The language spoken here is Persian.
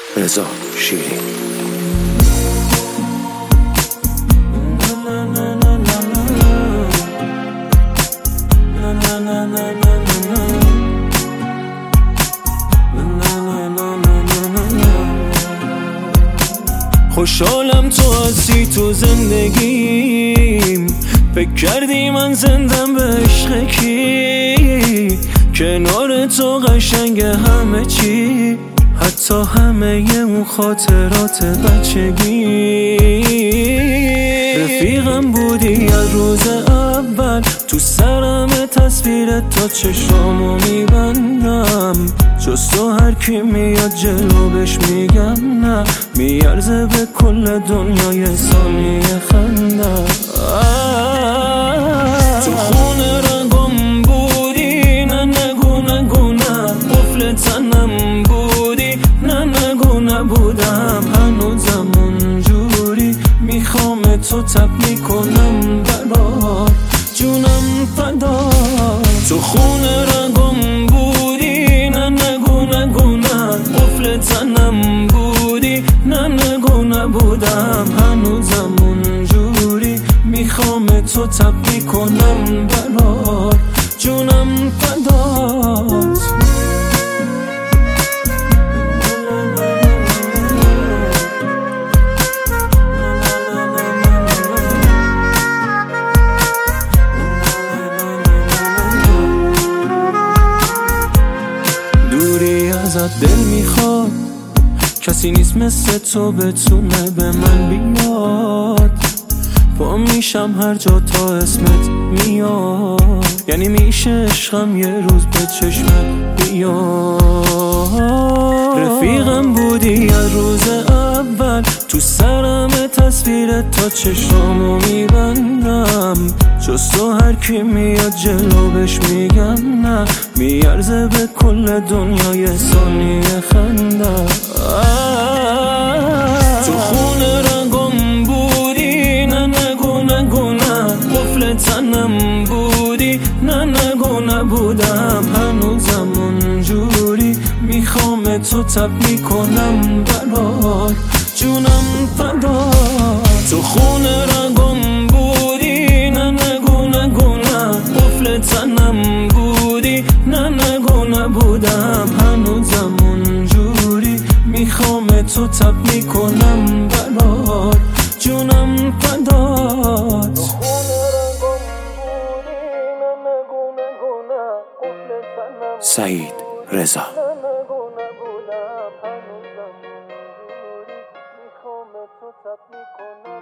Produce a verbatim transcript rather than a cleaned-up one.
رضا شیری. خوشحالم تو هستی تو زندگیم، فکر کردی من زندم به عشق کی؟ کنار تو قشنگ همه چی، حتی همه اون خاطرات بچگی. رفیقم بودی از روز اول، تو سرم تصویرت تا چشامو میبندم. جز تو هر کی میاد جلو بهش میگم نه، میارزه به کل دنیای ثانیه خندم. تو خونه رنگم بودی، نه نگو نگو نه، قفل تنم بودی، نه نگو نبودم. هنوزم اونجوری میخوام تو تب میکنم برات، جونم فدا. تو خونه رنگم بودی، نه نگو نگو نه، قفل تنم بودی، نه نگو نبودم. هنوزم اونجوری میخوام تو تب میکنم برات، جونم فدات. دوری ازت دل میخواد، کسی نیست مثل تو بتونه به من بیاد. پا میشم هر جا تا اسمت میاد، یعنی میشه عشقم یه روز به چشمت بیاد. رفیقم بودی از روز اول، تو سرم تصویرت تا چشامو میبندم. جز تو هر کی میاد جلو بهش میگم نه، میارزه به کل دنیای ثانیه خندم. تو خونه رنگم بودی، نه نگو نگو نه، قفل تنم بودی، نه نگو نبودم. هنوزم اونجوری میخوام تو تب میکنم برات، جونم فدا. تو خونه رنگم بودی، نه نگو نگو نه، قفل تنم بودی، نه نگو نبودم. هنوزم اونجوری میخوام تو تب میکنم برات، جونم فدات. سعید رضا. میخوام تو تب میکنم